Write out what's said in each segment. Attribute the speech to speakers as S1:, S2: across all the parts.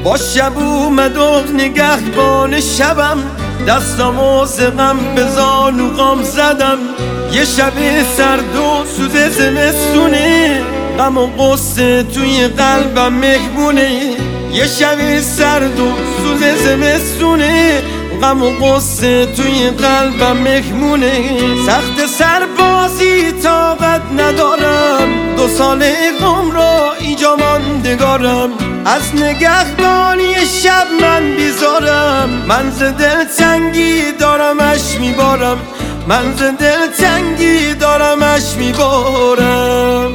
S1: با شب اومد و نگهبان شبم، دستامو ز غم به زانوغام زدم. یه شب سرد و سوز زمستونه، غم و غصه توی قلبم مهمونه. یه شب سرد و سوز زمستونه، غم و غصه توی قلبم مهمونه. سخت سربازی طاقت ندارم، 2 سال غم را اینجا ماندگارم. از نگهبانی شب من بیزارم، من ز دلتنگی دارمش میبارم، من ز دلتنگی دارمش میبارم.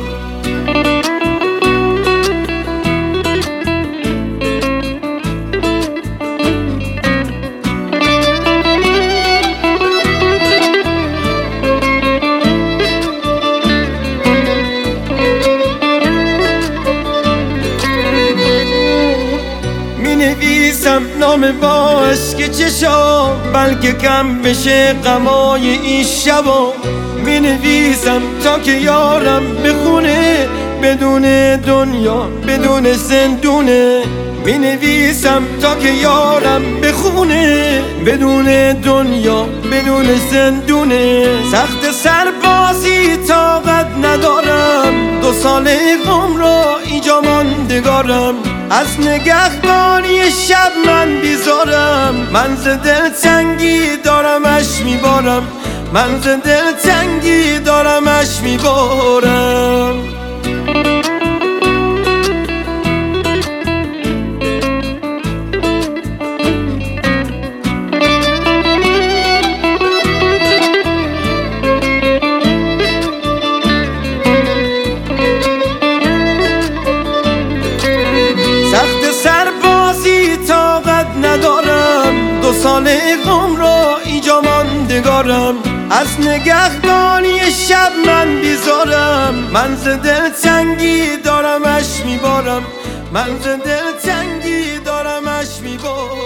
S1: نویسم نام با اشک چشام، بلکه کم بشه غمای این شبا. می نویسم تا که یارم بخونه، بدون دنیا بدون زندونه. می نویسم تا که یارم بخونه، بدون دنیا بدون زندونه. سخت سربازی طاقت ندارم، 2 سال غم را اینجا ماندگارم. از نگهبانی شب من بیزارم، من ز دلتنگی دارمش میبارم، من ز دلتنگی دارمش میبارم. ندارم 2 سال غم را اینجا ماندگارم. از نگهبانی شب من بیزارم، من ز دلتنگی دارمش میبارم، من ز دلتنگی دارمش میبارم.